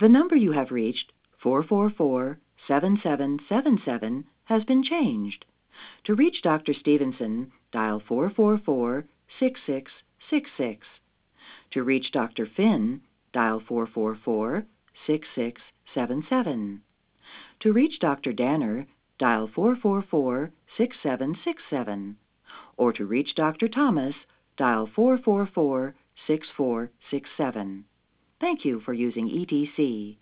The number you have reached, 444-7777, has been changed. To reach Dr. Stevenson, dial 444-6666. To reach Dr. Finn, dial 444-6677. To reach Dr. Danner, dial 444-6767. Or to reach Dr. Thomas, dial 444-6467. Thank you for using ETC.